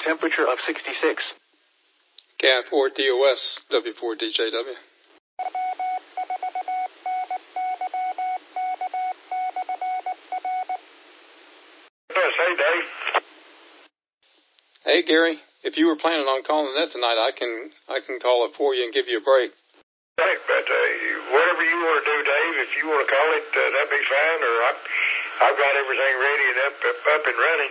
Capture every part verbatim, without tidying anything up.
temperature of sixty-six. K I four D O S, W four D J W. Yes, hey, Dave. Hey, Gary. If you were planning on calling that tonight, I can I can call it for you and give you a break. Hey, but uh, whatever you want to do, Dave, if you want to call it, uh, that'd be fine, or I, I've got everything ready and up, up, up and running.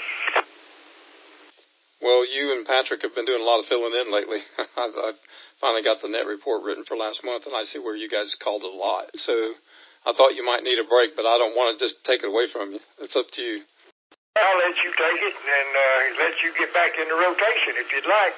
Well, you and Patrick have been doing a lot of filling in lately. I've, I've finally got the net report written for last month, and I see where you guys called it a lot. So I thought you might need a break, but I don't want to just take it away from you. It's up to you. I'll let you take it and uh, let you get back into rotation if you'd like.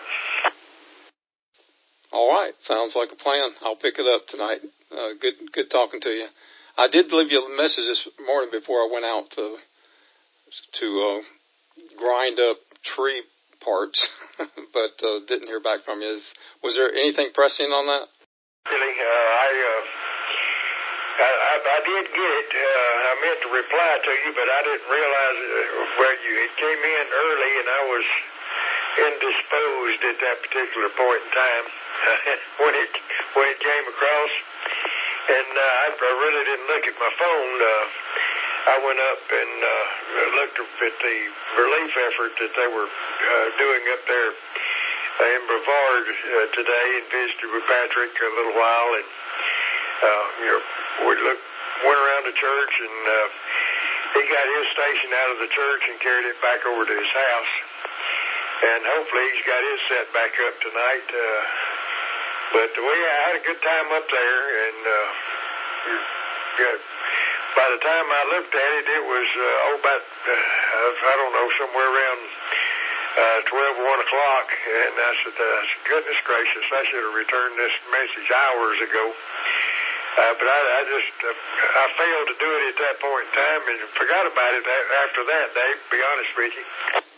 All right. Sounds like a plan. I'll pick it up tonight. Uh, good good talking to you. I did leave you a message this morning before I went out to, to uh, grind up tree parts, but uh, didn't hear back from you. Is, was there anything pressing on that? Really, uh, I, uh, I, I, I did get it. Uh, I meant to reply to you, but I didn't realize it, well, you, it came in early, and I was indisposed at that particular point in time when it when it came across, and uh, I, I really didn't look at my phone. Uh, I went up and uh, looked at the relief effort that they were uh, doing up there in Brevard uh, today, and visited with Patrick a little while, and uh, you know, we looked, went around the church, and uh, he got his station out of the church and carried it back over to his house, and hopefully he's got his set back up tonight. Uh, but we I had a good time up there, and uh, yeah. By the time I looked at it, it was, uh, oh, about, uh, I don't know, somewhere around uh, twelve, one o'clock. And I said, uh, goodness gracious, I should have returned this message hours ago. Uh, but I, I just, uh, I failed to do it at that point in time and forgot about it after that, Dave, to be honest with you.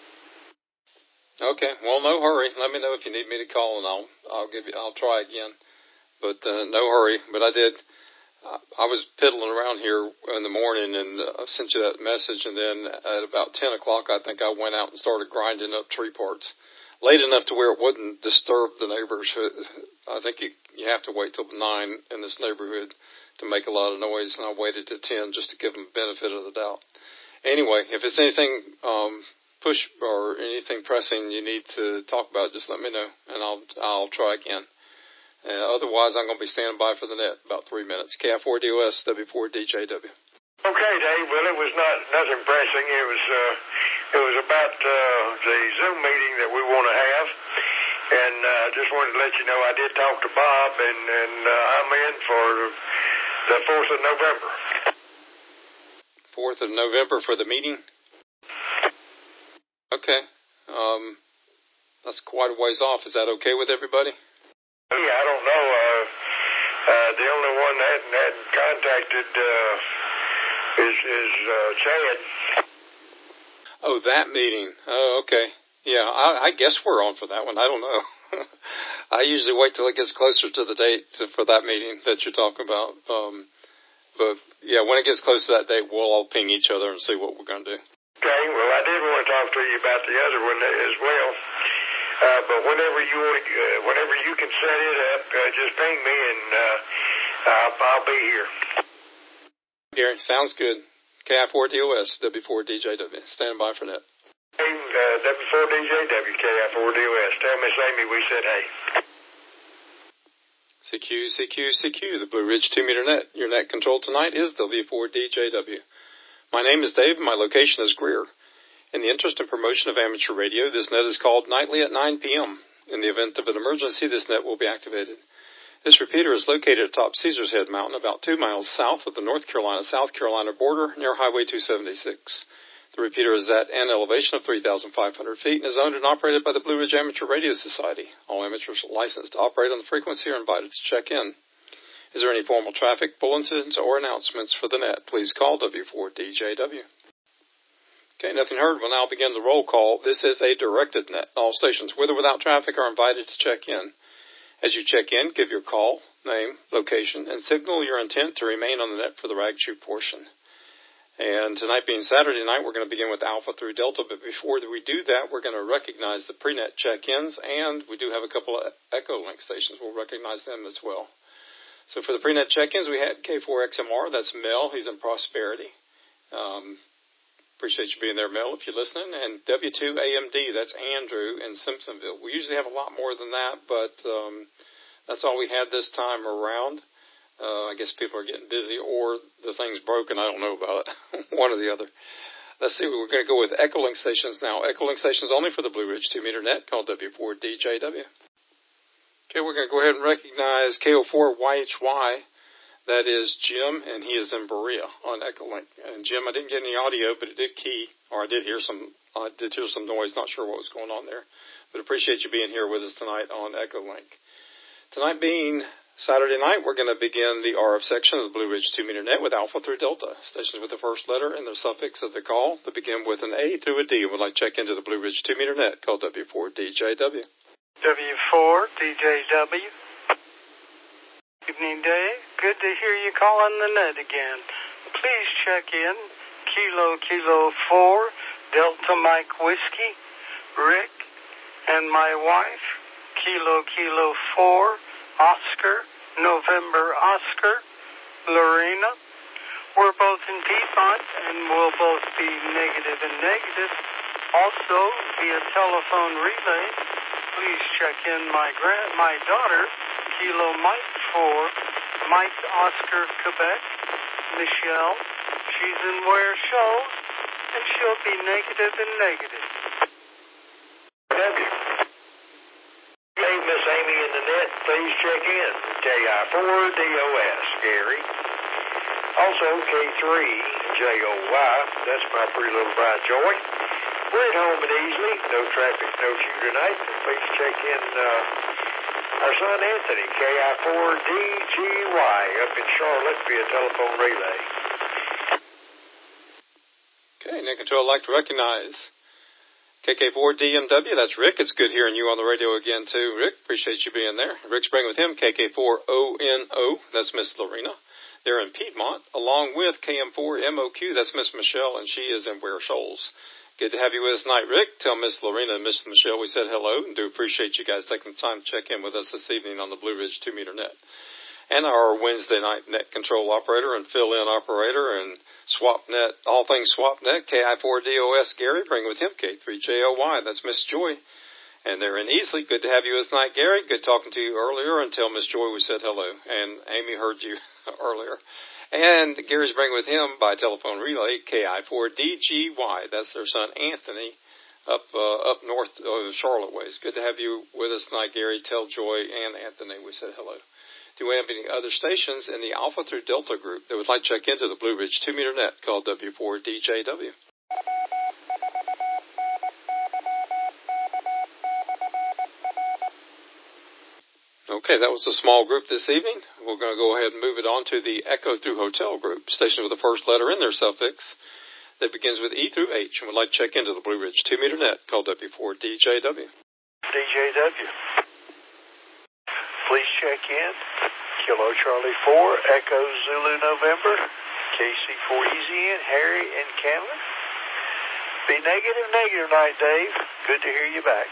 Okay. Well, no hurry. Let me know if you need me to call, and I'll, I'll give you, I'll try again. But uh, no hurry. But I did. I was piddling around here in the morning, and I uh, sent you that message, and then at about ten o'clock, I think I went out and started grinding up tree parts, late enough to where it wouldn't disturb the neighbors. I think you, you have to wait till nine in this neighborhood to make a lot of noise, and I waited to ten just to give them the benefit of the doubt. Anyway, if it's anything um, push or anything pressing you need to talk about, just let me know, and I'll I'll try again. Uh, otherwise, I'm going to be standing by for the net about three minutes. K I four D O S, W four D J W. Okay, Dave. Well, it was not nothing pressing. It was uh, it was about uh, the Zoom meeting that we want to have, and I uh, just wanted to let you know I did talk to Bob, and and uh, I'm in for the fourth of November. Fourth of November for the meeting. Okay, um, that's quite a ways off. Is that okay with everybody? Yeah, I don't know. Uh, uh, the only one that hadn't, hadn't contacted uh, is, is uh, Chad. Oh, that meeting. Oh, okay. Yeah, I, I guess we're on for that one. I don't know. I usually wait till it gets closer to the date to, for that meeting that you're talking about. Um, but, yeah, when it gets close to that date, we'll all ping each other and see what we're going to do. Okay, well, I did want to talk to you about the other one as well. Uh, but whenever you want, uh, whenever you can set it up, uh, just ping me, and uh, I'll, I'll be here. Gary, sounds good. K I four D O S, W four D J W. Stand by for that. Hey, uh, W four D J W, K I four D O S. Tell Miss Amy we said hey. C Q, C Q, C Q, the Blue Ridge two meter net. Your net control tonight is W four D J W. My name is Dave, and my location is Greer. In the interest and promotion of amateur radio, this net is called nightly at nine p.m. In the event of an emergency, this net will be activated. This repeater is located atop Caesars Head Mountain, about two miles south of the North Carolina-South Carolina border, near Highway two seventy-six. The repeater is at an elevation of three thousand five hundred feet and is owned and operated by the Blue Ridge Amateur Radio Society. All amateurs licensed to operate on the frequency are invited to check in. Is there any formal traffic, bulletins, or announcements for the net? Please call W four D J W. Okay, nothing heard. We'll now begin the roll call. This is a directed net. All stations with or without traffic are invited to check in. As you check in, give your call, name, location, and signal your intent to remain on the net for the rag shoot portion. And tonight being Saturday night, we're going to begin with Alpha through Delta. But before we do that, we're going to recognize the pre-net check-ins, and we do have a couple of Echo Link stations. We'll recognize them as well. So for the pre-net check-ins, we had K four X M R. That's Mel. He's in Prosperity. Um, appreciate you being there, Mel, if you're listening. And W two A M D, that's Andrew in Simpsonville. We usually have a lot more than that, but um, that's all we had this time around. Uh, I guess people are getting busy, or the thing's broken. I don't know about it. One or the other. Let's see. We're going to go with Echolink stations now. Echolink stations only for the Blue Ridge two meter net, called W four D J W. Okay, we're going to go ahead and recognize K O four Y H Y. That is Jim, and he is in Berea on Echolink. And Jim, I didn't get any audio, but it did key, or I did hear some. I did hear some noise. Not sure what was going on there, but appreciate you being here with us tonight on Echolink. Tonight being Saturday night, we're going to begin the R F section of the Blue Ridge two meter net with Alpha through Delta. Stations with the first letter and the suffix of the call that begin with an A through a D would like to check into the Blue Ridge two meter net, called W four D J W. W four D J W. Evening, Dave. Good to hear you calling the net again. Please check in. Kilo Kilo four, Delta Mike Whiskey, Rick, and my wife. Kilo Kilo four, Oscar, November Oscar, Lorena. We're both in Piedmont, and we'll both be negative and negative. Also, via telephone relay, please check in my grand, my daughter, Kilo Mike four, Mike Oscar, Quebec, Michelle. She's in Ware Shoals, and she'll be negative and negative. Hey, Miss Amy in the net, please check in. K I four D O S, Gary. Also, K three J O Y, that's my pretty little bride, Joy. We're at home and easily, no traffic, no shoe tonight. Please check in uh, our son Anthony, K I four D G Y, up in Charlotte via telephone relay. Okay, Net Control, I'd like to recognize K K four D M W, that's Rick. It's good hearing you on the radio again, too. Rick, appreciate you being there. Rick's bringing with him K K four O N O, that's Miss Lorena. They're in Piedmont, along with K M four M O Q, that's Miss Michelle, and she is in Ware Shoals. Good to have you with us tonight, Rick. Tell Miss Lorena and Miss Michelle we said hello, and do appreciate you guys taking the time to check in with us this evening on the Blue Ridge two meter net. And our Wednesday night net control operator and fill-in operator and SwapNet, all things SwapNet, K I four D O S Gary, bring with him K three J O Y, that's Miss Joy. And they're in Easley. Good to have you with us tonight, Gary. Good talking to you earlier, and tell Miss Joy we said hello. And Amy heard you earlier. And Gary's bringing with him by telephone relay K I four D G Y, that's their son Anthony, up uh, up north of Charlotte ways. Good to have you with us tonight, Gary. Tell Joy and Anthony we said hello. Do we have any other stations in the Alpha through Delta group that would like to check into the Blue Ridge two meter net, called W four D J W? Okay, that was a small group this evening. We're going to go ahead and move it on to the Echo through Hotel group, stations with the first letter in their suffix that begins with E through H, and would like to check into the Blue Ridge two meter net, called W four D J W. D J W. Please check in. Kilo Charlie four, Echo Zulu November, K C four Easy in, Harry and Candler. Be negative, negative night, Dave. Good to hear you back.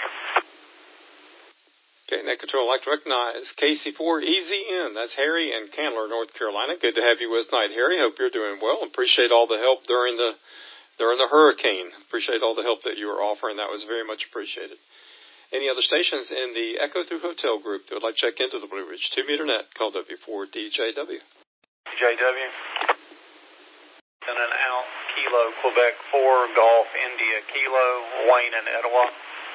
Okay, Net Control, I'd like to recognize K C four Easy in. That's Harry and Candler, North Carolina. Good to have you with us tonight, Harry. Hope you're doing well. Appreciate all the help during the during the hurricane. Appreciate all the help that you were offering. That was very much appreciated. Any other stations in the Echo through Hotel group that would like to check into the Blue Ridge two meter net, called W four D J W? D J W. And then out, Kilo, Quebec four, Golf, India, Kilo, Wayne and Etowah.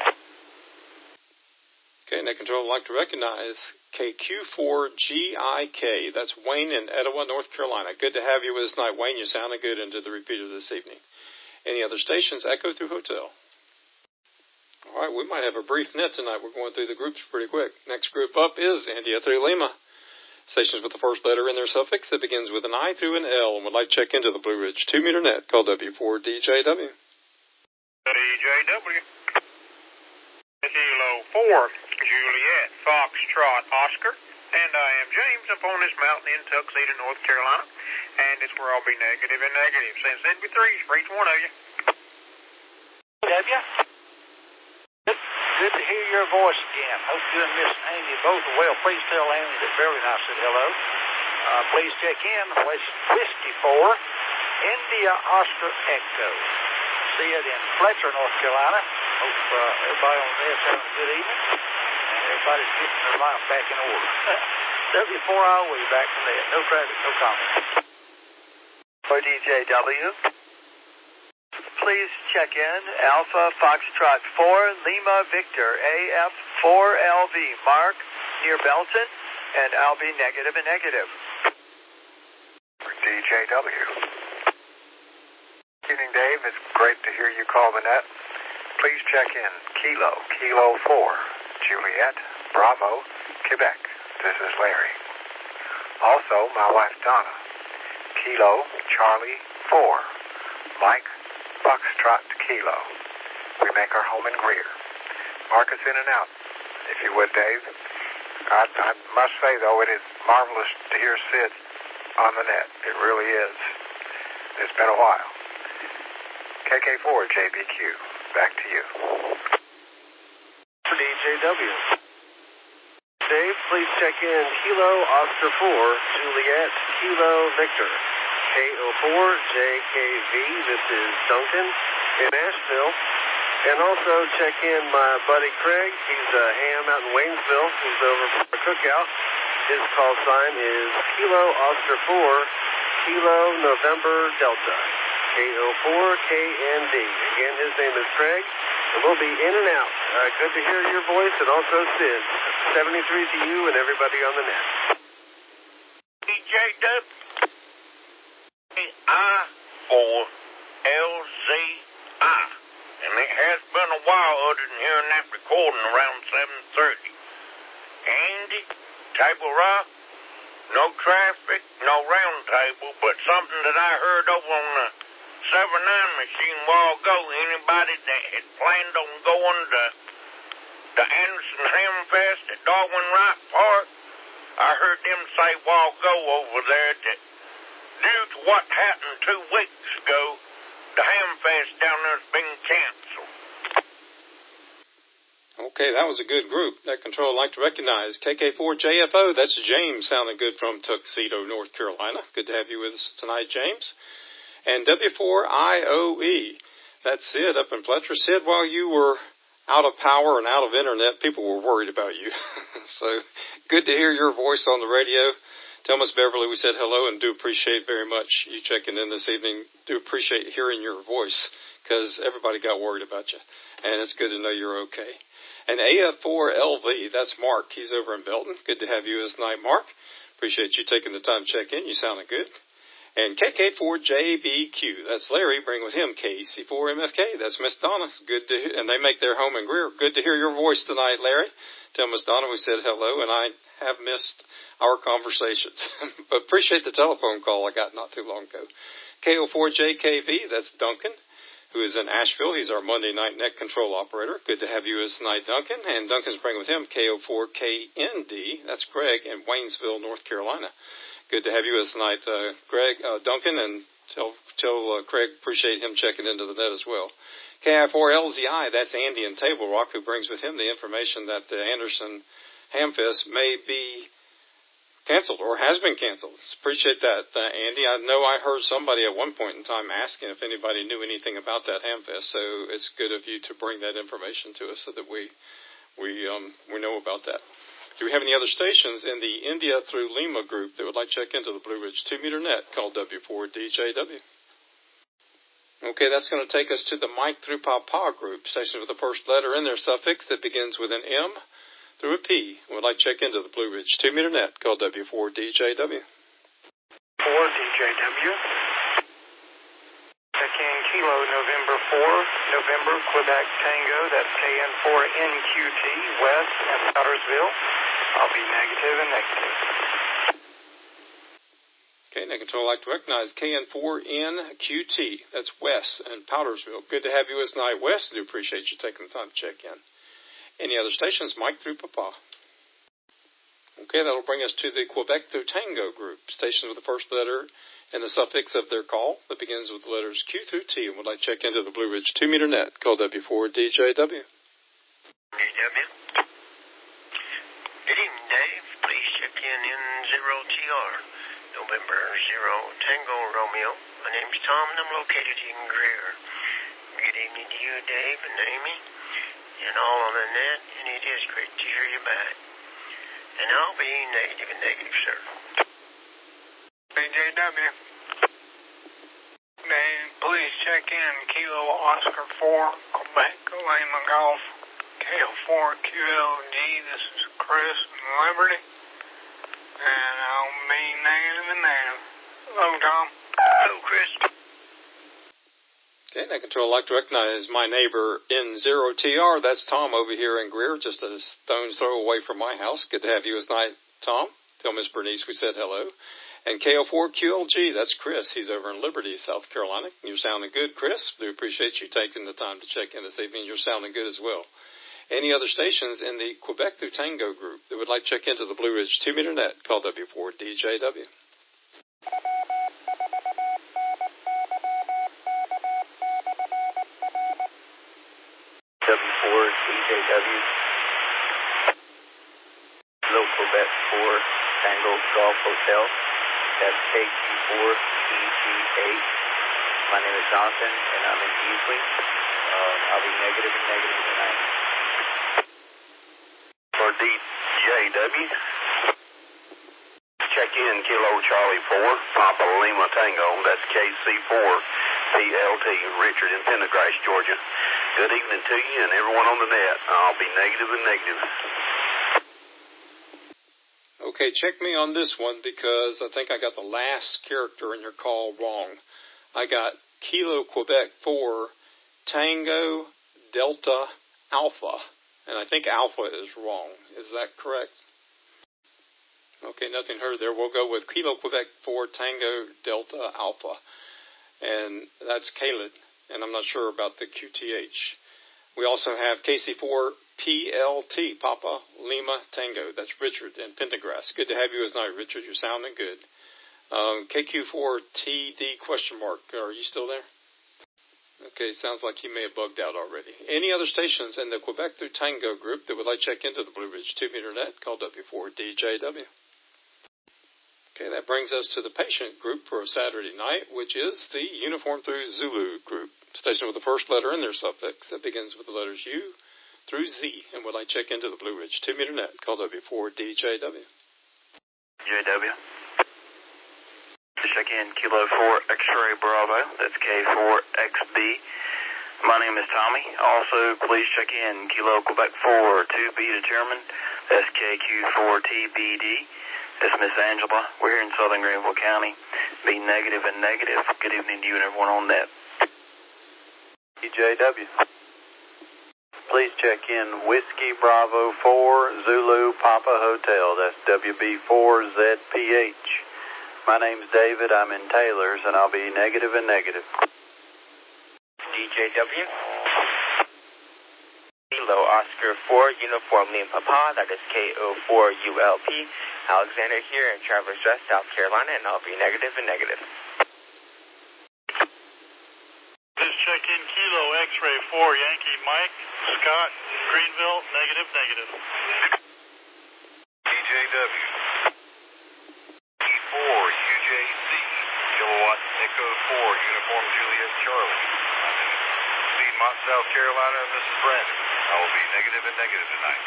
Okay, Net Control would like to recognize K Q four G I K. That's Wayne in Etowah, North Carolina. Good to have you with us tonight, Wayne. You sounded good into the repeater this evening. Any other stations, Echo through Hotel? All right, we might have a brief net tonight. We're going through the groups pretty quick. Next group up is India through Lima. Stations with the first letter in their suffix that begins with an I through an L, and would like to check into the Blue Ridge two meter net, called W four D J W. D J W. Kilo four, Juliet, Foxtrot, Oscar. And I am James up on this mountain in Tuxedo, North Carolina. and it's where I'll be negative and negative. Send seventy-threes for each one of you. W. Good, good to hear your voice again. Hope you and Miss Andy both are well. Please tell Andy that Beverly and I said hello. Uh, please check in. Whiskey four, India Oscar Echo. See it in Fletcher, North Carolina. Hope uh, everybody on there is having a good evening. And everybody's getting their life back in order. W four I will be back from there. No traffic, no comment. For D J W, please check in. Alpha Foxtrot four, Lima Victor, A F four L V, Mark, near Belton, and I'll be negative and negative. For D J W. Evening, Dave. It's great to hear you call the net. Please check in. Kilo, Kilo four, Juliet, Bravo, Quebec. This is Larry. Also, my wife Donna. Kilo, Charlie four, Mike, Foxtrot Kilo. We make our home in Greer. Mark us in and out, if you would, Dave. I, I must say, though, it is marvelous to hear Sid on the net. It really is. It's been a while. K K four, J B Q, back to you. For D J W. Dave, please check in. Kilo, Oscar four, Juliet, Kilo, Victor. K O four, J K V, this is Duncan in Asheville. And also check in my buddy Craig. He's a ham out in Waynesville. He's over for a cookout. His call sign is Kilo, Oscar four, Kilo, November, Delta. K O four, K N D. Again, his name is Craig. And we'll be in and out. Uh, good to hear your voice, and also Sid. seventy-three to you and everybody on the net. D J W. I four L Z I. And it has been a while other than hearing that recording around seven thirty. Andy, Table Rock, no traffic, no round table, but something that I heard over on the seven nine machine a while ago. Anybody that had planned on going to the Anderson Ham Fest at Darwin Wright Park, I heard them say a while ago over there that due to what happened two weeks ago, the Ham Fest down there's been canceled. Okay, that was a good group. Net Control I'd like to recognize. K K four J F O, that's James, sounding good from Tuxedo, North Carolina. Good to have you with us tonight, James. And W four I O E, that's Sid up in Fletcher. Sid, while you were out of power and out of internet, people were worried about you. So good to hear your voice on the radio. Tell Miss Beverly we said hello and do appreciate very much you checking in this evening. Do appreciate hearing your voice because everybody got worried about you. And it's good to know you're okay. And A F four L V, that's Mark. He's over in Belton. Good to have you this night, Mark. Appreciate you taking the time to check in. You sounded good. And K K four J B Q, that's Larry. Bring with him K C four M F K. That's Miss Donna. It's good to, and they make their home in Greer. Good to hear your voice tonight, Larry. Tell Miss Donna we said hello, and I have missed our conversations. But appreciate the telephone call I got not too long ago. K O four J K V, that's Duncan, who is in Asheville. He's our Monday night net control operator. Good to have you as tonight, Duncan. And Duncan's bringing with him K O four K N D, that's Greg in Waynesville, North Carolina. Good to have you with us tonight, uh, Greg, uh, Duncan, and tell, tell uh, Craig appreciate him checking into the net as well. K I four L Z I, that's Andy in Table Rock, who brings with him the information that the Anderson Hamfest may be canceled or has been canceled. Appreciate that, uh, Andy. I know I heard somebody at one point in time asking if anybody knew anything about that Hamfest, so it's good of you to bring that information to us so that we we um, we know about that. Do we have any other stations in the India through Lima group that would like to check into the Blue Ridge two meter net called W four D J W? Okay, that's going to take us to the Mike through Papa group, stations with the first letter in their suffix that begins with an M through a P. Would like to check into the Blue Ridge two meter net called W four D J W. four D J W. Checking Kilo November four, November Quebec Tango, that's K N four N Q T, West and Powdersville. I'll be negative and negative. Okay, net control I'd like to recognize K N four N Q T. That's Wes and Powdersville. Good to have you as tonight, Wes. Do appreciate you taking the time to check in. Any other stations? Mike through Papa. Okay, that'll bring us to the Quebec through Tango group. Stations with the first letter and the suffix of their call that begins with the letters Q through T and would like to check into the Blue Ridge two meter net, call W four D J W. D W. Good evening, Dave. Please check in in zero T R, November zero Tango Romeo. My name's Tom, and I'm located in Greer. Good evening to you, Dave, and Amy, and all on the net, and it is great to hear you back. And I'll be negative and negative, sir. D J W. Dave, please check in Kilo Oscar four, Quebec, Lima Golf, K O four Q L G. This is Chris in Liberty, and I'll be negative and negative. Hello, Tom. Hello, Chris. Okay, Net Control, I'd like to recognize my neighbor in zero T R. That's Tom over here in Greer, just a stone's throw away from my house. Good to have you tonight, Tom. Tell Miss Bernice we said hello. And K O four Q L G, that's Chris. He's over in Liberty, South Carolina. You're sounding good, Chris. We appreciate you taking the time to check in this evening. You're sounding good as well. Any other stations in the Quebec through Tango group that would like to check into the Blue Ridge two meter net, call W four D J W. W four D J W. Hello, Quebec four Tango Golf Hotel. That's K Q four T G eight. My name is Jonathan, and I'm in Beasley. Uh, I'll be negative and negative tonight. For D J W. Check in Kilo Charlie four, Papa Lima Tango. That's K C four P L T, Richard in Pendergrass, Georgia. Good evening to you and everyone on the net. I'll be negative and negative. Okay, check me on this one because I think I got the last character in your call wrong. I got Kilo Quebec four, Tango Delta Alpha, and I think Alpha is wrong. Is that correct? Okay, nothing heard there. We'll go with Kilo Quebec four, Tango Delta Alpha, and that's Caled, and I'm not sure about the Q T H. We also have K C four P L T, Papa Lima Tango. That's Richard in Pendergrass. Good to have you as night, Richard. You're sounding good. Um, K Q four T D question mark. Are you still there? Okay, sounds like you may have bugged out already. Any other stations in the Quebec through Tango group that would like to check into the Blue Ridge two meter net, call W four D J W. Okay, that brings us to the patient group for a Saturday night, which is the Uniform through Zulu group. Station with the first letter in their suffix that begins with the letters U through Z, and would like to check into the Blue Ridge two meter net, call W four D J W. J W. Check in Kilo four X-Ray Bravo. That's K four X B. My name is Tommy. Also, please check in Kilo Quebec four two B determined. That's K Q four T B D. That's Miss Angela. We're here in Southern Greenville County. Be negative and negative. Good evening to you and everyone on net. D J W. Please check in Whiskey Bravo four Zulu Papa Hotel. That's W B four Z P H. My name's David. I'm in Taylor's, and I'll be negative and negative. D J W. Kilo Oscar four Uniform Lima Papa. That is K O four U L P. Alexander here in Travelers Rest, South Carolina, and I'll be negative and negative. Just check in Kilo X-Ray four Yankee Mike, Scott, Greenville, negative, negative. D J W. E four U J C, Kilowatt Echo four, Uniform Juliet Charlie. I'm in Piedmont, South Carolina, and this is Brandon. I will be negative and negative tonight.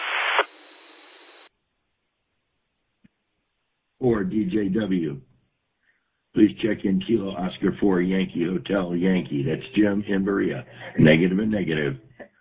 Or D J W. Please check in Kilo Oscar four Yankee Hotel Yankee. That's Jim in Berea. Negative and negative.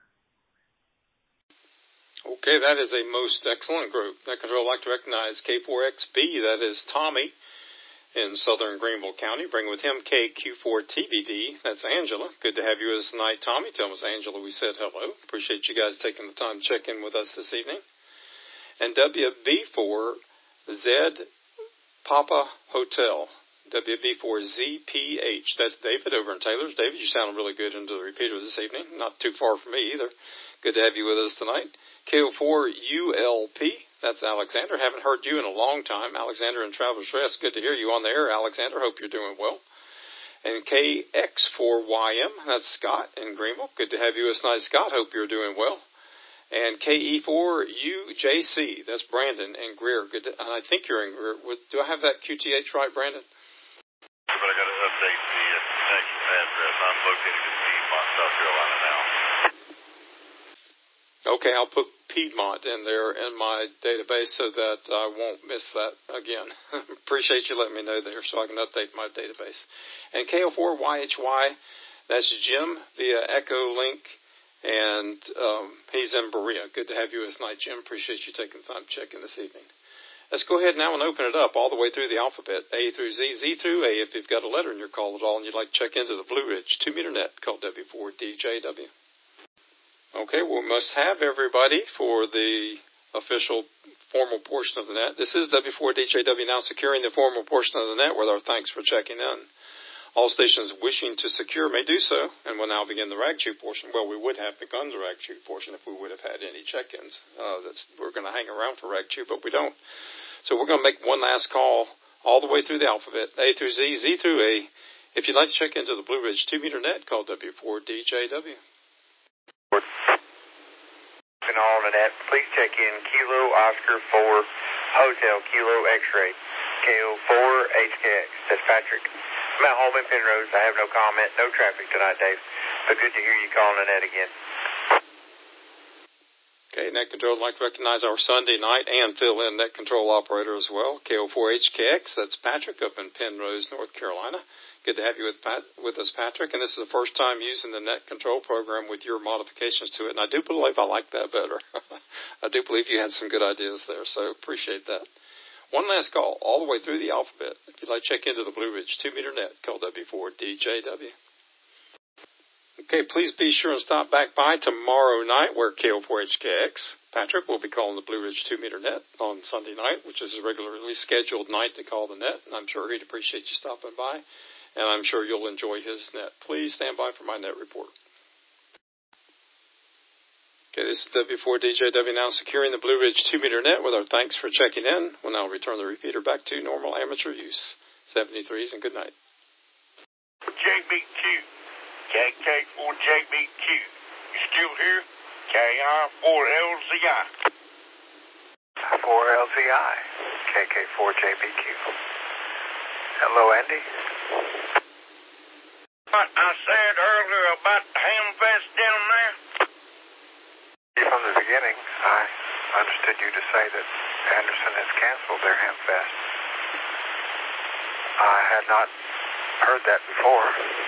Okay, that is a most excellent group. Net Control would like to recognize K four X B. That is Tommy in Southern Greenville County. Bring with him K Q four T B D. That's Angela. Good to have you as tonight, Tommy. Tell Miss Angela we said hello. Appreciate you guys taking the time to check in with us this evening. And W B four Z Papa Hotel. W B four Z P H. That's David over in Taylor's. David, you sound really good into the repeater this evening. Not too far from me either. Good to have you with us tonight. K O four U L P. That's Alexander. Haven't heard you in a long time. Alexander in Travelers Rest. Good to hear you on the air, Alexander. Hope you're doing well. And K X four Y M, that's Scott in Greenville. Good to have you this night, Scott. Hope you're doing well. And K E four U J C, that's Brandon in Greer. Good to, and I think you're in Greer. Do I have that Q T H right, Brandon? But I got to update the uh, connection address. I'm located in Piedmont, South Carolina now. Okay, I'll put Piedmont in there in my database so that I won't miss that again. Appreciate you letting me know there so I can update my database. And K O four Y H Y, that's Jim via Echo Link, and um, he's in Berea. Good to have you this night, Jim. Appreciate you taking the time to check in this evening. Let's go ahead now and open it up all the way through the alphabet, A through Z, Z through A, if you've got a letter in your call at all and you'd like to check into the Blue Ridge two meter net called W four D J W. Okay, we must have everybody for the official formal portion of the net. This is W four D J W now securing the formal portion of the net with our thanks for checking in. All stations wishing to secure may do so, and we'll now begin the rag chew portion. Well, we would have begun the rag chew portion if we would have had any check-ins. Uh, that's, we're going to hang around for rag chew, but we don't. So we're going to make one last call all the way through the alphabet, A through Z, Z through A. If you'd like to check into the Blue Ridge two meter net called W four D J W. And all of that, please check in Kilo Oscar four Hotel Kilo X-ray K O four H K X. That's Patrick. I'm at home in Penrose. I have no comment, no traffic tonight, Dave. But good to hear you calling the net again. Okay, Net Control would like to recognize our Sunday night and fill-in Net Control operator as well, K O four H K X. That's Patrick up in Penrose, North Carolina. Good to have you with, Pat, with us, Patrick. And this is the first time using the Net Control program with your modifications to it. And I do believe I like that better. I do believe you had some good ideas there, so appreciate that. One last call, all the way through the alphabet. If you'd like to check into the Blue Ridge two meter net called W four D J W. Okay, please be sure and stop back by tomorrow night where K O four H K X, Patrick, will be calling the Blue Ridge two meter net on Sunday night, which is a regularly scheduled night to call the net. And I'm sure he'd appreciate you stopping by. And I'm sure you'll enjoy his net. Please stand by for my net report. Okay, this is W four D J W now securing the Blue Ridge two meter net with our thanks for checking in. We'll now return the repeater back to normal amateur use. seventy-threes and good night. J B Q, K K four J B Q. You still here? K R four L Z I. four L Z I, K K four J B Q. Hello, Andy. What I said earlier about the Hamfest down there? From the beginning, I understood you to say that Anderson has canceled their Hamfest. I had not heard that before.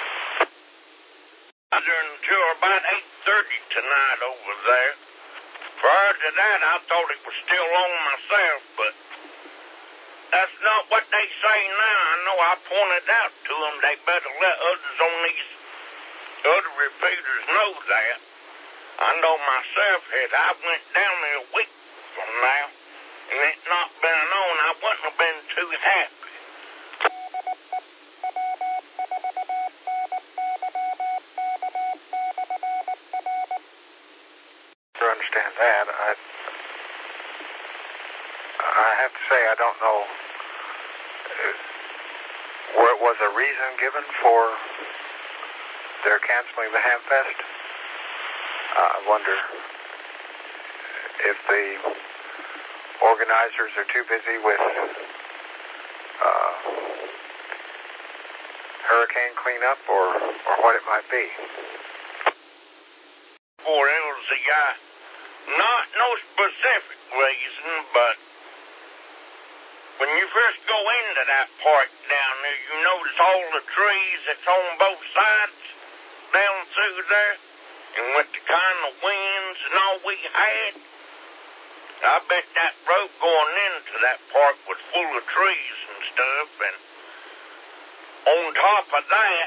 Until about eight thirty tonight over there. Prior to that, I thought it was still on myself, but that's not what they say now. I know I pointed out to them they better let others on these other repeaters know that. I know myself that I went down there a week from now, and it not been on, I wouldn't have been too happy. To understand that, I, I have to say I don't know. Uh, was a reason given for their canceling the Hamfest? I wonder if the organizers are too busy with uh, hurricane cleanup or, or what it might be. four L Z I, not no specific reason, but when you first go into that park down there, you notice all the trees that's on both sides down through there. And with the kind of winds and all we had, I bet that road going into that park was full of trees and stuff. And on top of that,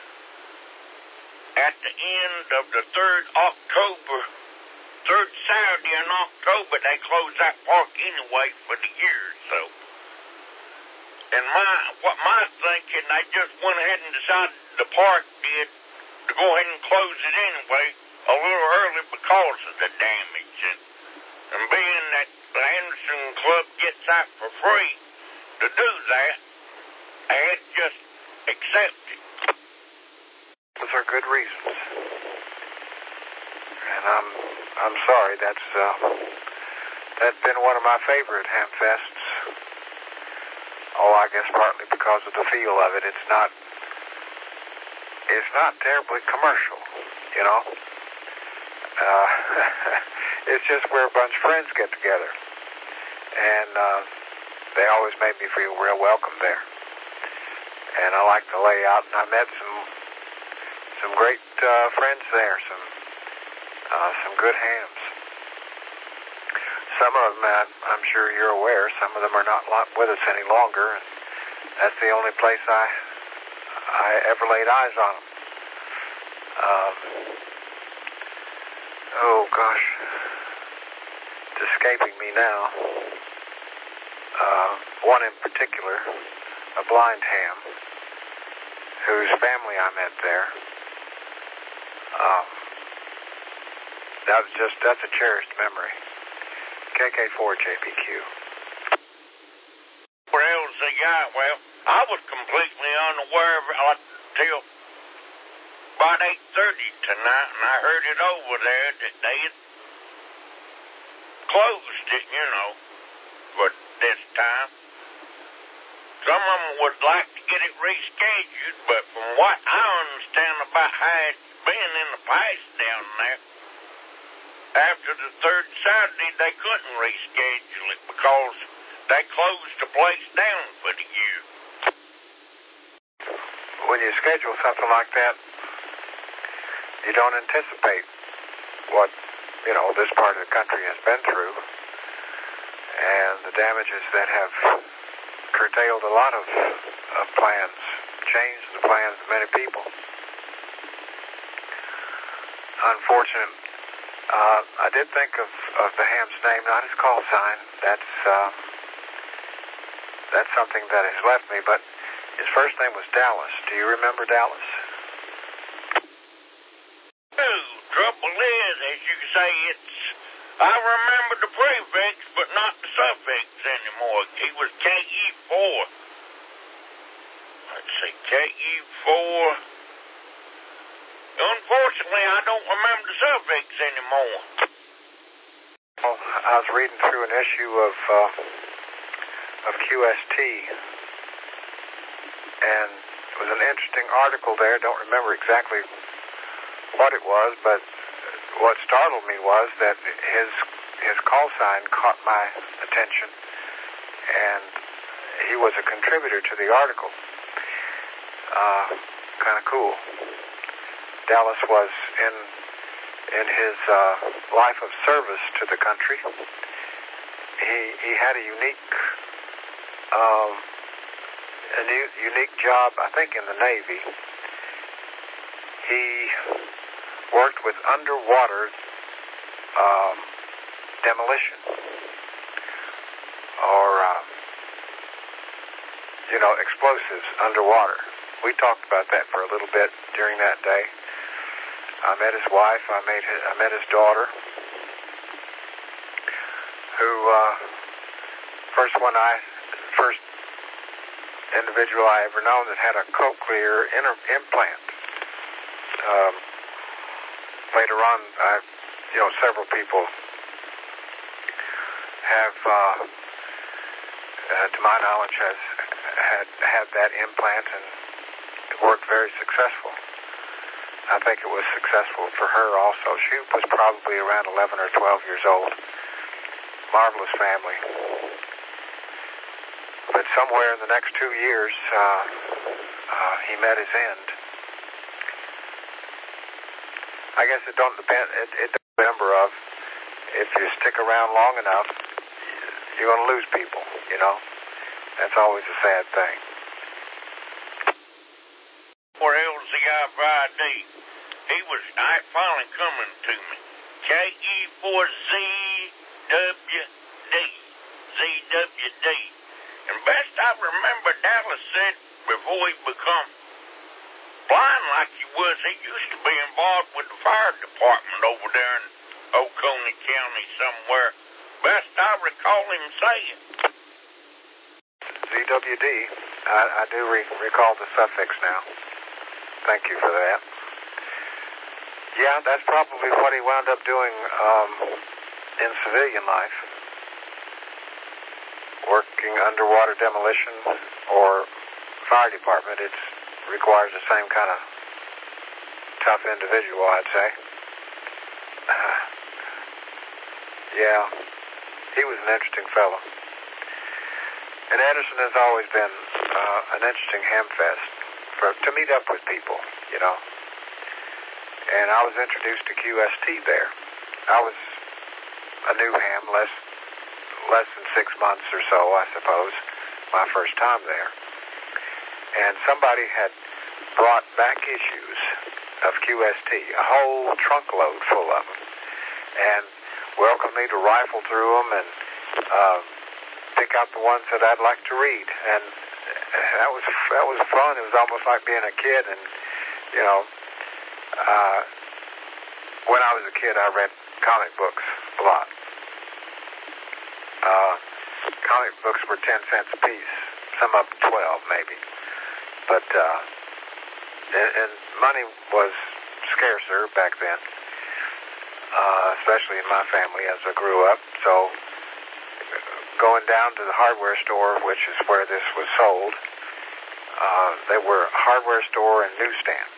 at the end of the third October, third Saturday in October, they close that park anyway for the year. So, and my what my thinking, they just went ahead and decided the park did to go ahead and close it anyway a little early because of the damage. And, and being that the Anderson out for free to do that, and just accept it. Those are good reasons. And I'm I'm sorry, that's uh, that's been one of my favorite Hamfests. Oh, I guess partly because of the feel of it. It's not it's not terribly commercial, you know. Uh, it's just where a bunch of friends get together. And uh, they always made me feel real welcome there. And I like the layout, and I met some some great uh, friends there, some uh, some good hams. Some of them, I'm, I'm sure you're aware, some of them are not with us any longer, and that's the only place I I ever laid eyes on them. Um, oh gosh, it's escaping me now. Uh, one in particular, a blind ham, whose family I met there. Um, that was just, that's a cherished memory. K K four J P Q. Well, see, yeah, well, I was completely unaware of it until about eight thirty tonight, and I heard it over there that they had closed it, you know, for this time. Some of them would like to get it rescheduled, but from what I understand about how it's been in the past down there, after the third Saturday, they couldn't reschedule it because they closed the place down for the year. When you schedule something like that, you don't anticipate what, you know, this part of the country has been through and the damages that have curtailed a lot of, of plans, changed the plans of many people. Unfortunate. Uh, I did think of, of the ham's name, not his call sign. That's uh, that's something that has left me, but his first name was Dallas. Do you remember Dallas? Oh, trouble is, as you say, it's... I remember the prefix, but not the suffix anymore. He was K E four. Let's see, K E four... Unfortunately, I don't remember the suffix anymore. Well, I was reading through an issue of uh, of Q S T, and it was an interesting article there. Don't remember exactly what it was, but what startled me was that his his call sign caught my attention, and he was a contributor to the article. Uh, kind of cool. Dallas was in in his uh, life of service to the country. He he had a unique um, a new, unique job, I think, in the Navy. He worked with underwater um, demolition, or uh, you know, explosives underwater. We talked about that for a little bit during that day. I met his wife. I made his, I met his daughter, who uh, first one I first individual I ever known that had a cochlear inter- implant. Um, later on, I, you know, several people have, uh, uh, to my knowledge, has had had that implant, and it worked very successful. I think it was successful for her also. She was probably around eleven or twelve years old. Marvelous family. But somewhere in the next two years, uh, uh, he met his end. I guess it don't depend. It, it doesn't remember of if you stick around long enough, you're going to lose people. You know, that's always a sad thing. For L Z I Friday, he was I finally coming to me. K E four Z W D. Z W D. And best I remember, Dallas said before he become blind like he was, he used to be involved with the fire department over there in Oconee County somewhere. Best I recall him saying. Z W D. I, I do re- recall the suffix now. Thank you for that. Yeah, that's probably what he wound up doing um, in civilian life. Working underwater demolition or fire department, it requires the same kind of tough individual, I'd say. Uh, yeah, he was an interesting fellow. And Anderson has always been uh, an interesting hamfest for, to meet up with people, you know. And I was introduced to Q S T there. I was a new ham, less less than six months or so, I suppose, my first time there. And somebody had brought back issues of Q S T, a whole trunkload full of them, and welcomed me to rifle through them and uh, pick out the ones that I'd like to read. And that was that was fun. It was almost like being a kid. And you know, uh, when I was a kid, I read comic books a lot. Uh, comic books were ten cents a piece, some of them twelve maybe. But uh, and, and money was scarcer back then, uh, especially in my family as I grew up. So going down to the hardware store, which is where this was sold, uh, they were hardware store and newsstand.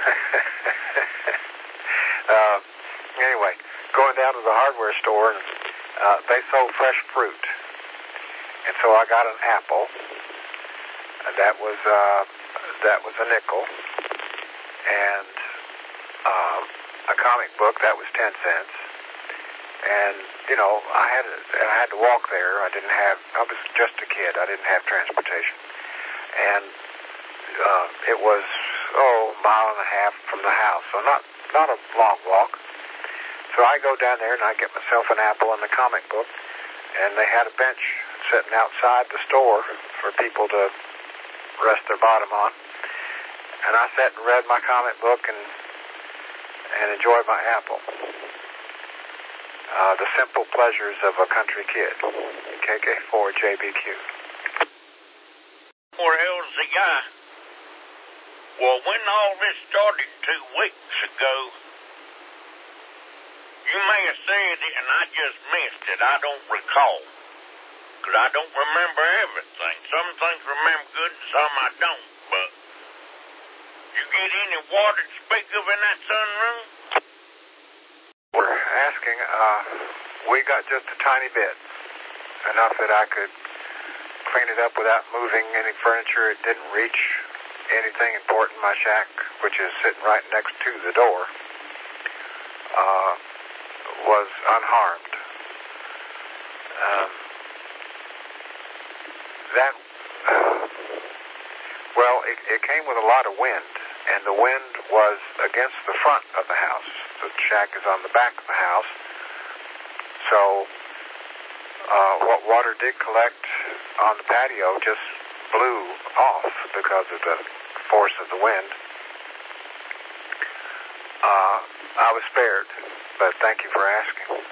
uh, anyway, going down to the hardware store, and uh, they sold fresh fruit. And so I got an apple, and that was uh, that was a nickel, and uh, a comic book that was ten cents. And you know, I had to, I had to walk there. I didn't have. I was just a kid. I didn't have transportation, and uh, it was oh, a mile and a half from the house, so not not a long walk. So I go down there and I get myself an apple and a comic book, and they had a bench sitting outside the store for people to rest their bottom on. And I sat and read my comic book and and enjoyed my apple. Uh, the simple pleasures of a country kid. K K four J B Q. Where hell's the guy? Well, when all this started two weeks ago, you may have said it and I just missed it. I don't recall. Because I don't remember everything. Some things remember good and some I don't. But you get any water to speak of in that sunroom? We're asking, uh, we got just a tiny bit. Enough that I could clean it up without moving any furniture. It didn't reach anything important. My shack, which is sitting right next to the door, uh, was unharmed. Um, that, uh, well, it, it came with a lot of wind, and the wind was against the front of the house. The shack is on the back of the house. So uh, what water did collect on the patio just blew off because of the force of the wind. Uh, I was spared, but thank you for asking.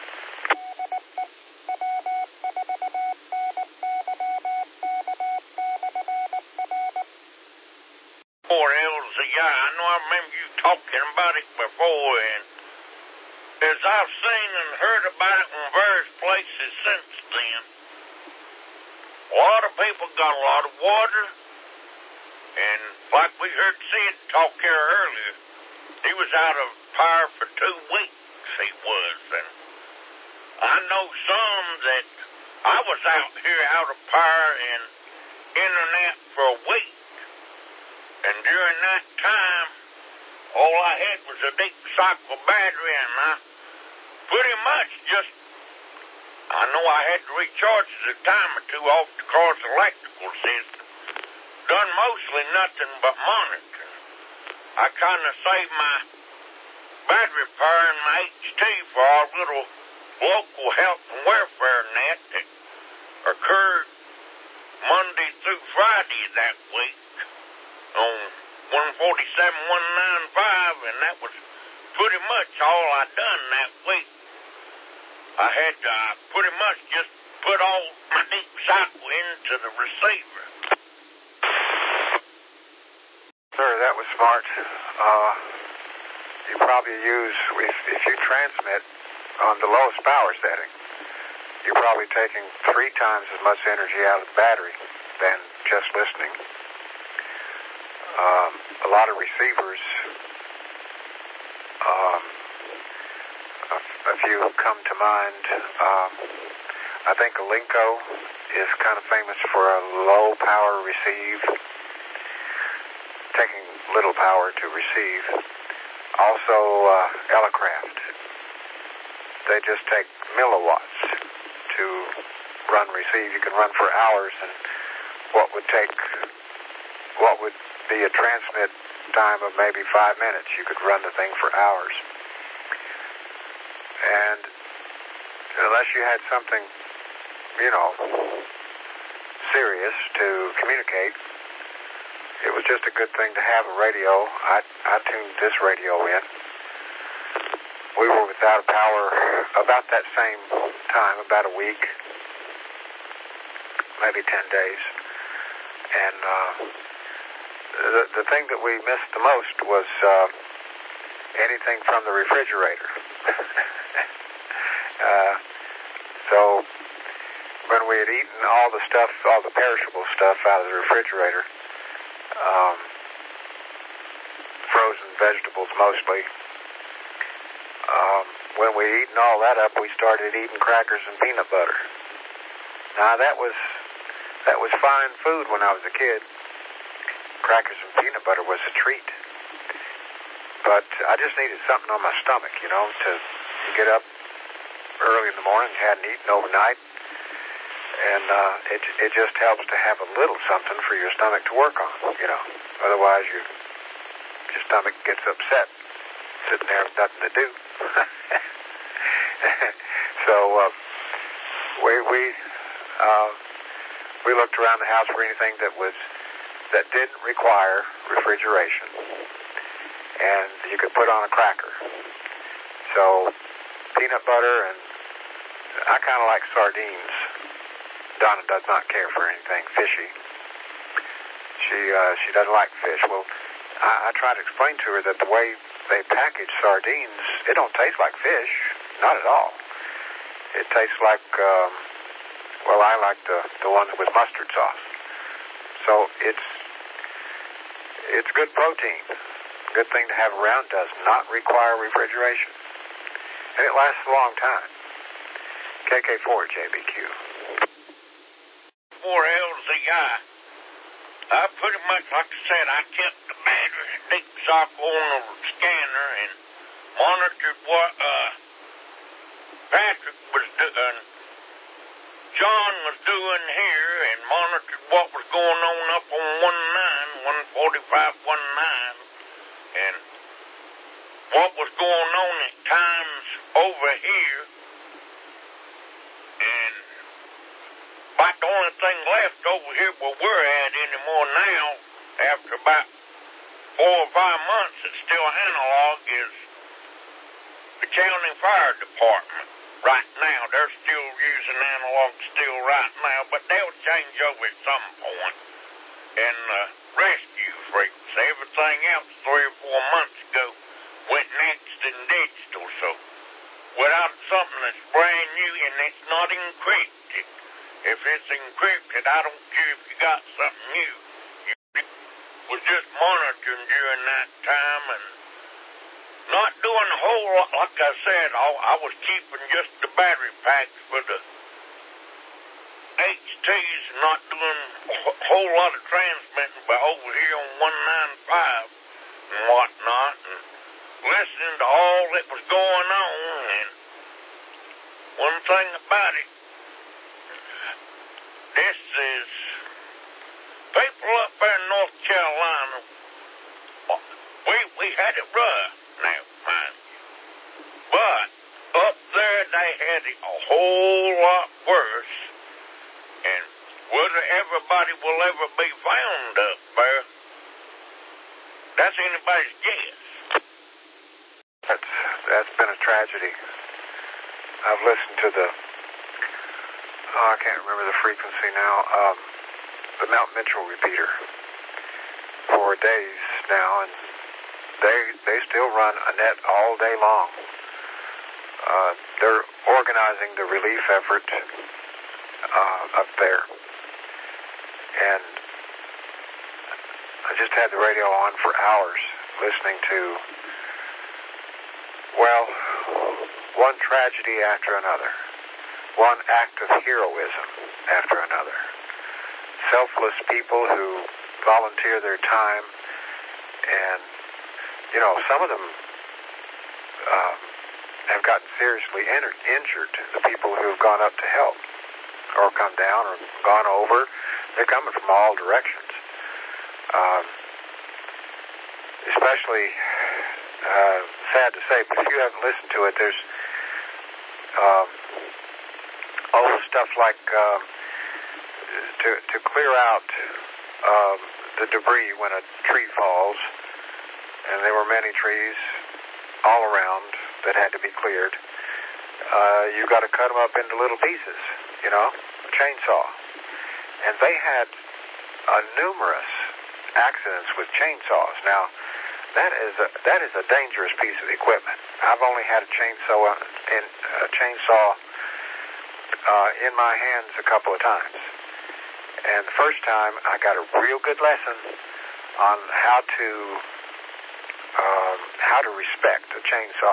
Poor Elsa, yeah, I know I remember you talking about it before, and as I've seen and heard about it in various places since then, a lot of people got a lot of water, and like we heard Sid talk here earlier, he was out of power for two weeks, he was, and I know some that I was out here out of power and internet for a week, and during that time, all I had was a deep cycle battery, and I pretty much just, I know I had to recharge it a time or two off the car's electrical system. Done mostly nothing but monitoring. I kind of saved my battery power and my H T for our little local health and welfare net that occurred Monday through Friday that week on one forty-seven one ninety-five, and that was pretty much all I done that week. I had to uh, pretty much just put all my deep cycle into the receiver. sir, that was smart. Uh, you probably use, if, if you transmit on the lowest power setting, you're probably taking three times as much energy out of the battery than just listening. Um, a lot of receivers, um, a, a few come to mind. Um, I think Alinco is kind of famous for a low power receive, taking little power to receive. Also, uh, Elecraft. They just take milliwatts to run receive. You can run for hours, and what would take, what would be a transmit time of maybe five minutes, you could run the thing for hours. And unless you had something, you know, serious to communicate, it was just a good thing to have a radio. I, I tuned this radio in. We were without power about that same time, about a week, maybe ten days. And uh, the, the thing that we missed the most was uh, anything from the refrigerator. uh, so when we had eaten all the stuff, all the perishable stuff out of the refrigerator, um, frozen vegetables mostly, Um, when we eaten all that up, we started eating crackers and peanut butter. Now that was that was fine food when I was a kid. Crackers and peanut butter was a treat. But I just needed something on my stomach, you know, to, to get up early in the morning, hadn't eaten overnight, and uh, it it just helps to have a little something for your stomach to work on, you know. Otherwise, your your stomach gets upset sitting there with nothing to do. So uh, we we uh, we looked around the house for anything that was that didn't require refrigeration, and you could put on a cracker. So peanut butter, and I kind of like sardines. Donna does not care for anything fishy. She uh, she doesn't like fish. Well, I, I try to explain to her that the way they package sardines, it don't taste like fish, not at all. It tastes like, um, well, I like the, the ones with mustard sauce. So it's it's good protein, good thing to have around, does not require refrigeration, and it lasts a long time. K K four J B Q. four L Z I. I pretty much, like I said, I kept the battery deep socket on the scanner and monitored what uh, Patrick was doing, John was doing here, and monitored what was going on up on one nine, one forty-five, one nine, and what was going on at times over here. And about the only thing left over here where we're at anymore now, after about four or five months, it's still analog, is the county fire department. Right now, they're still using analog still right now, but they'll change over at some point. And uh, rescue frequency, everything else three or four months ago went next in digital. So without something that's brand new and it's not encrypted, if it's encrypted, I don't care if you got something new. You was just monitoring during that time and not doing a whole lot. Like I said, I was keeping just the battery packs for the H Ts, not doing a whole lot of transmitting, but over here on one ninety-five and whatnot, and listening to all that was going on. And one thing about it, this is people up there in North Carolina. We we had it rough now, mind you, but up there they had it a whole lot worse. And whether everybody will ever be found up there, that's anybody's guess. That's that's been a tragedy. I've listened to the oh, I can't remember the frequency now. Um, the Mount Mitchell repeater for days, now, and they they still run a net all day long. Uh, they're organizing the relief effort uh, up there, and I just had the radio on for hours listening to, well, one tragedy after another, one act of heroism after another. Selfless people who volunteer their time, and, you know, some of them um, have gotten seriously injured, injured, the people who have gone up to help, or come down, or gone over. They're coming from all directions. Um, especially, uh, sad to say, but if you haven't listened to it, there's um, all the stuff like um, to to clear out um, the debris when a tree falls, and there were many trees all around that had to be cleared. Uh, you've got to cut them up into little pieces, you know, a chainsaw. And they had uh, numerous accidents with chainsaws. Now, that is a that is a dangerous piece of equipment. I've only had a chainsaw in a chainsaw uh, in my hands a couple of times, and the first time I got a real good lesson on how to um, how to respect a chainsaw.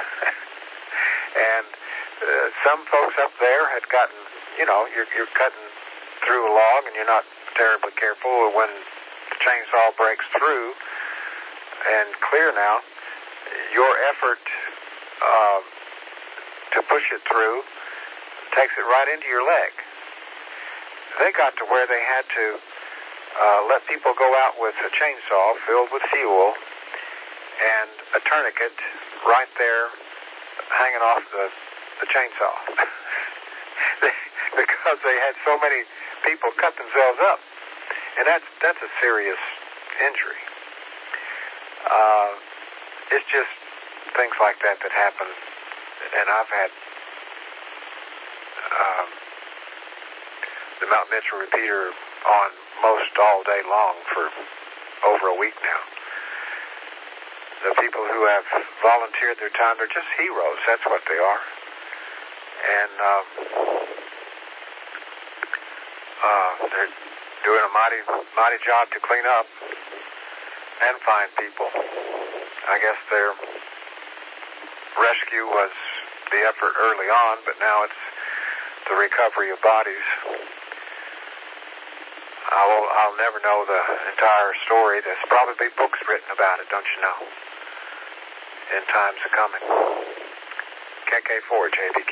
And uh, some folks up there had gotten, you know, you're you're cutting through a log and you're not terribly careful when the chainsaw breaks through and clear now, your effort uh, to push it through takes it right into your leg. They got to where they had to uh, let people go out with a chainsaw filled with fuel and a tourniquet right there hanging off the, the chainsaw because they had so many people cut themselves up. And that's, that's a serious injury. Uh, it's just things like that that happen, and I've had um, the Mount Mitchell repeater on most all day long for over a week now. The people who have volunteered their time, they're just heroes. That's what they are. And um, uh, they're doing a mighty, mighty job to clean up and find people. I guess their rescue was the effort early on, but now it's the recovery of bodies. I'll, I'll never know the entire story. There's probably books written about it, don't you know, in times coming. K K four J B Q.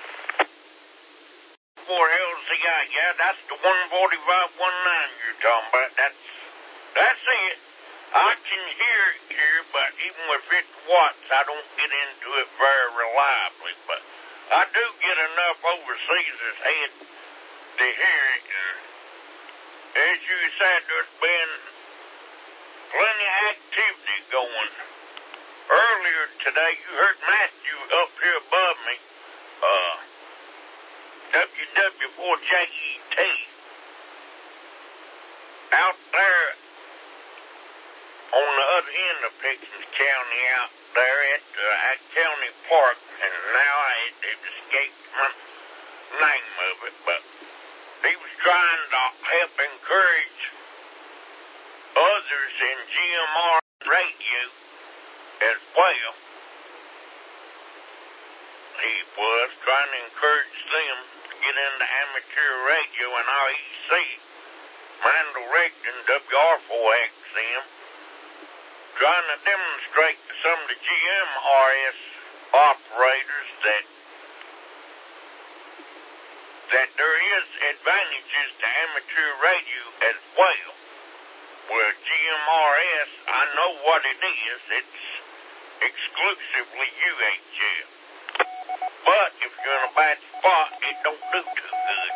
four L C I, yeah, that's the one forty-five nineteen you're talking about. That's, that's it. I can hear it here, but even with fifty watts, I don't get into it very reliably. But I do get enough overseas' head to hear it. And as you said, there's been plenty of activity going. Earlier today, you heard Matthew up here above me, uh, W W four J E T, out there on the other end of Pickens County, out there at uh, at County Park, and now it, it escaped my name of it, but he was trying to help encourage others in G M R radio as well. He was trying to encourage them to get into amateur radio and R E C, Mandel Rigdon, W R four X M, trying to demonstrate to some of the G M R S operators that that there is advantages to amateur radio as well. Where G M R S, I know what it is. It's exclusively U H F. But if you're in a bad spot, it don't do too good.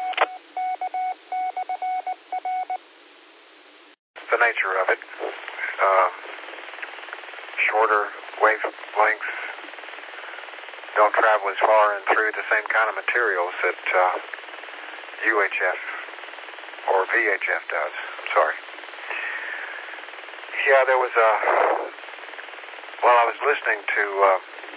The nature of it. Um, shorter wavelengths don't travel as far and through the same kind of materials that uh, U H F or V H F does. I'm sorry. Yeah, there was a... Well, I was listening to uh,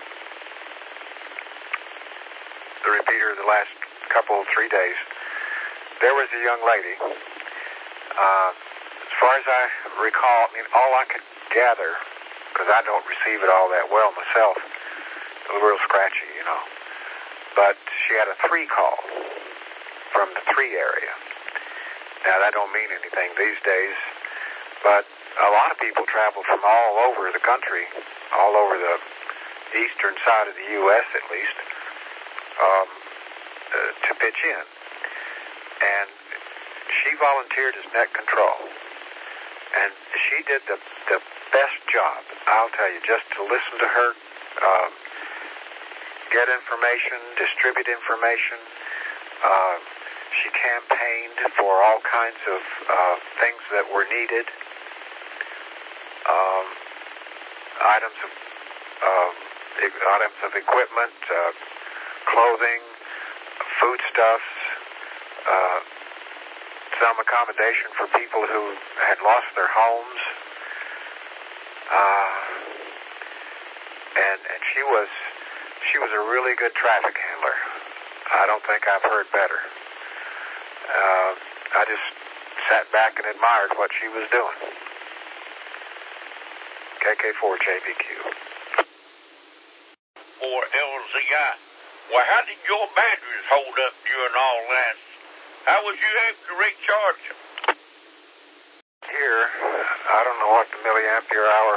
the repeater the last couple, three days. There was a young lady. Uh, as far as I recall, I mean, all I could gather, because I don't receive it all that well myself, it was real scratchy, you know. But she had a three call from the three area. Now, that don't mean anything these days, but a lot of people travel from all over the country, all over the eastern side of the U S at least, um, uh, to pitch in. And she volunteered as net control. And she did the, the best job, I'll tell you, just to listen to her, uh, get information, distribute information. Uh, she campaigned for all kinds of uh, things that were needed. Um, items of uh, items of equipment, uh, clothing, foodstuffs, uh, some accommodation for people who had lost their homes, uh, and and she was she was a really good traffic handler. I don't think I've heard better. Uh, I just sat back and admired what she was doing. K K four J B Q. Or L Z I. Well, how did your batteries hold up during all that? How was you able to recharge them? Here, I don't know what the milliampere hour,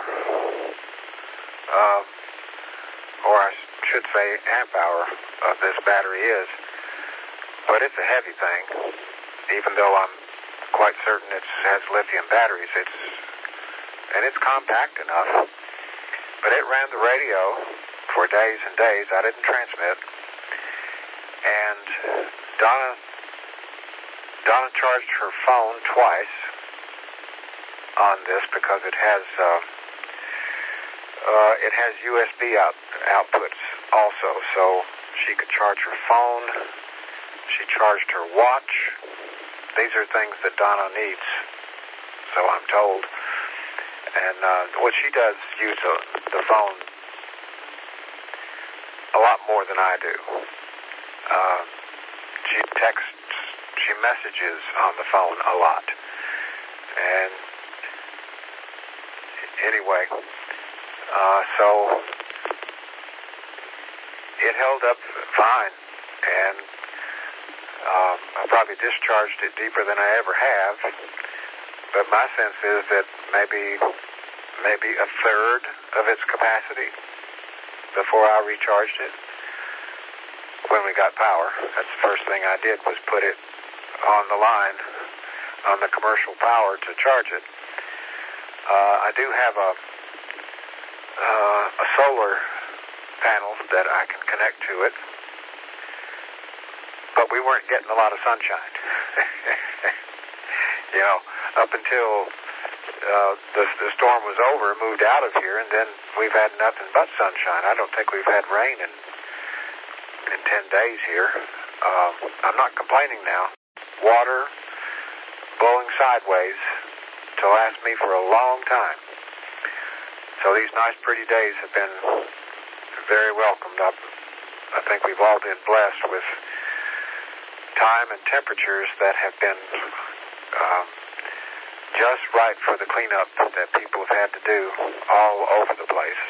uh, or I should say amp hour of this battery is, but it's a heavy thing. Even though I'm quite certain it has lithium batteries, it's and it's compact enough. But it ran the radio for days and days. I didn't transmit. And Donna Donna charged her phone twice on this because it has uh, uh, it has U S B out, outputs also, so she could charge her phone. She charged her watch. These are things that Donna needs, so I'm told. And uh, what she does use uh, the phone a lot more than I do. Uh, she texts, she messages on the phone a lot. And anyway, uh, so it held up fine. And um, I probably discharged it deeper than I ever have. But my sense is that maybe maybe a third of its capacity before I recharged it. When we got power, that's the first thing I did was put it on the line, on the commercial power to charge it. Uh, I do have a uh, a solar panel that I can connect to it, but we weren't getting a lot of sunshine. You know, up until uh, the, the storm was over, moved out of here, and then we've had nothing but sunshine. I don't think we've had rain in in ten days here. Um, I'm not complaining now. Water blowing sideways to last me for a long time. So these nice, pretty days have been very welcomed. I, I think we've all been blessed with time and temperatures that have been Um, just right for the cleanup that people have had to do all over the place.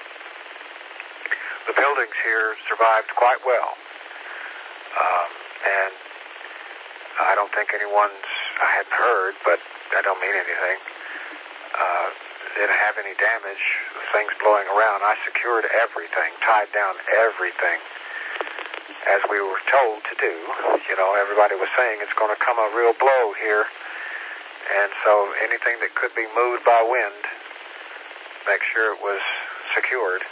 The buildings here survived quite well. Um, and I don't think anyone's, I hadn't heard, but that don't mean anything, uh, didn't have any damage, things blowing around. I secured everything, tied down everything, as we were told to do. You know, everybody was saying it's going to come a real blow here. And so anything that could be moved by wind, make sure it was secured.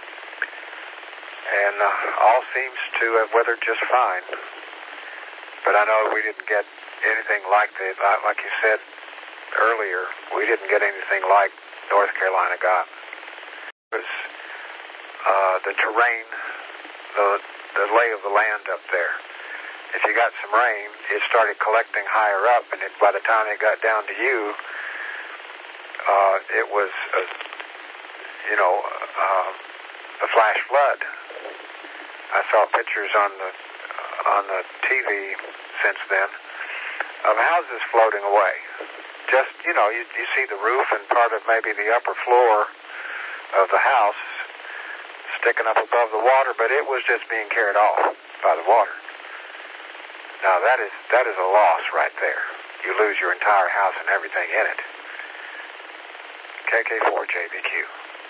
And uh, all seems to have weathered just fine. But I know we didn't get anything like the, like you said earlier, we didn't get anything like North Carolina got. It was uh, the terrain, the the lay of the land up there. If you got some rain, it started collecting higher up, and it, by the time it got down to you, uh, it was, a, you know, uh, a flash flood. I saw pictures on the on the T V since then of houses floating away. Just, you know, you, you see the roof and part of maybe the upper floor of the house sticking up above the water, but it was just being carried off by the water. Now that is that is a loss right there. You lose your entire house and everything in it. K K four J B Q.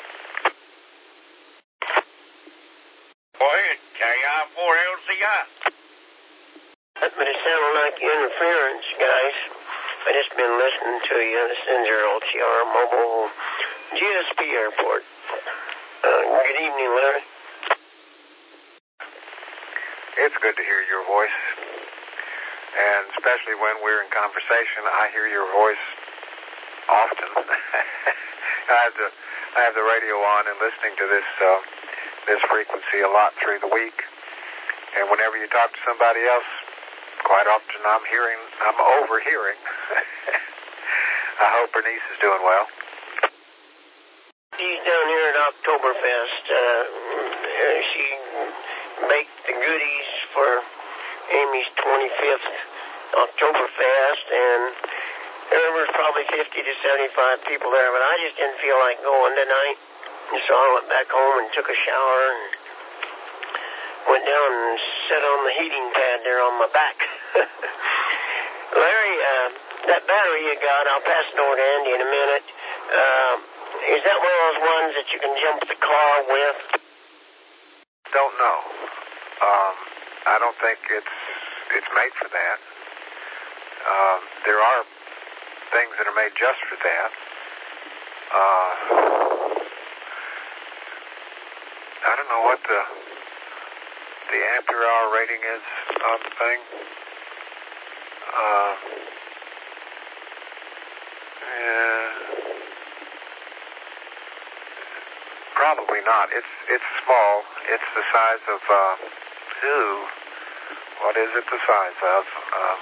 Go ahead, K I four L C I. But it sounded like interference, guys. I just been listening to you. This is zero T R Mobile G S P Airport. Uh, good evening, Larry. It's good to hear your voice. And especially when we're in conversation, I hear your voice often. I have the I have the radio on and listening to this uh, this frequency a lot through the week. And whenever you talk to somebody else, quite often I'm hearing, I'm overhearing. I hope Bernice is doing well. She's down here at Oktoberfest. Uh, she baked the goodies for Amy's twenty-fifth Oktoberfest, and there was probably fifty to seventy-five people there, but I just didn't feel like going tonight. So I went back home and took a shower and went down and sat on the heating pad there on my back. Larry, uh, that battery you got, I'll pass it over to Andy in a minute. Uh, is that one of those ones that you can jump the car with? Don't know. Um, I don't think it's it's made for that. Um, there are things that are made just for that. Uh, I don't know what the the ampere hour rating is on the thing. Uh, yeah, probably not. It's it's small. It's the size of uh, ew. What is it the size of? Um,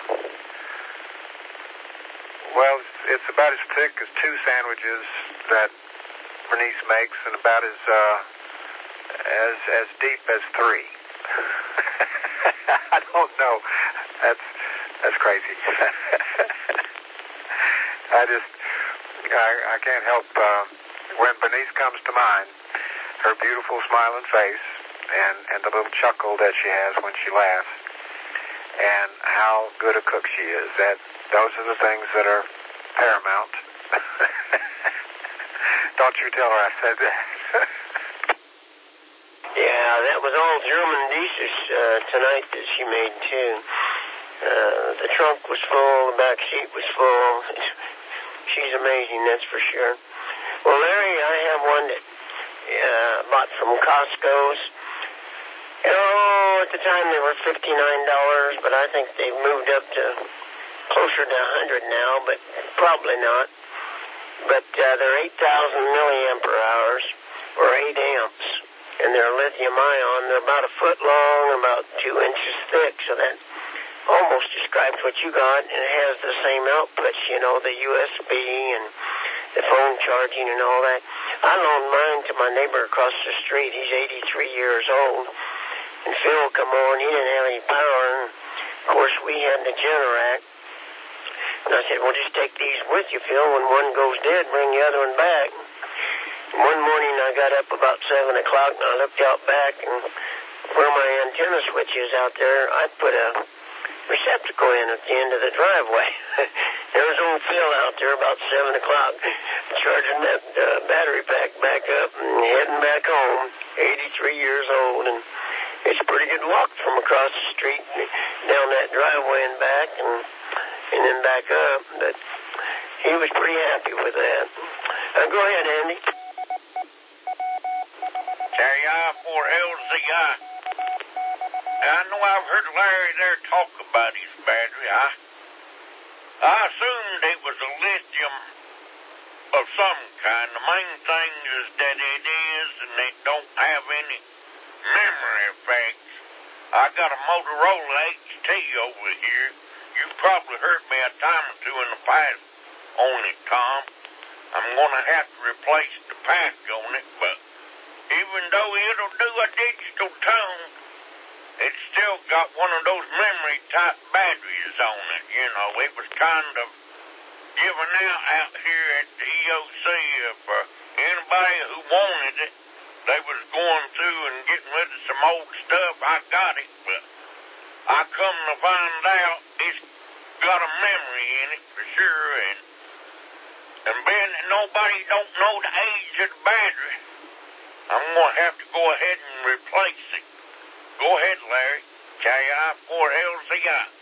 well, it's, it's about as thick as two sandwiches that Bernice makes, and about as uh, as as deep as three. I don't know. That's that's crazy. I just I, I can't help uh, when Bernice comes to mind, her beautiful smiling face and and the little chuckle that she has when she laughs, and how good a cook she is. That those are the things that are paramount. Don't you tell her I said that. Yeah, that was all German dishes uh, tonight that she made, too. Uh, the trunk was full, the back seat was full. She's amazing, that's for sure. Well, Larry, I have one that uh, bought from Costco's. Oh, at the time they were fifty-nine dollars, but I think they've moved up to closer to one hundred dollars now, but probably not. But uh, they're eight thousand milliampere hours, or eight amps. And they're lithium ion. They're about a foot long, about two inches thick, so that almost describes what you got, and it has the same outputs, you know, the U S B and the phone charging and all that. I loaned mine to my neighbor across the street. He's eighty-three years old. And Phil come on, he didn't have any power, and of course we had the Generac. And I said, well, just take these with you, Phil. When one goes dead, bring the other one back. One morning I got up about seven o'clock and I looked out back, and where my antenna switch is out there, I put a receptacle in at the end of the driveway. There was old Phil out there about seven o'clock charging that uh, battery pack back up and heading back home, eighty-three years old, and it's a pretty good walk from across the street down that driveway and back and, and then back up, but he was pretty happy with that. Uh, go ahead, Andy. K I four L Z I. I know I've heard Larry there talk about his battery. I, I assumed it was a lithium of some kind. The main thing is that it is, and it don't have any memory effects. I got a Motorola H T over here. You probably heard me a time or two in the past on it, Tom. I'm going to have to replace the pack on it, but even though it'll do a digital tone, it's still got one of those memory-type batteries on it. You know, it was kind of given out out here at the E O C for anybody who wanted it. They was going through and getting rid of some old stuff. I got it, but I come to find out it's got a memory in it for sure, and and being that nobody don't know the age of the battery, I'm going to have to go ahead and replace it. Go ahead, Larry. K I four L Z I.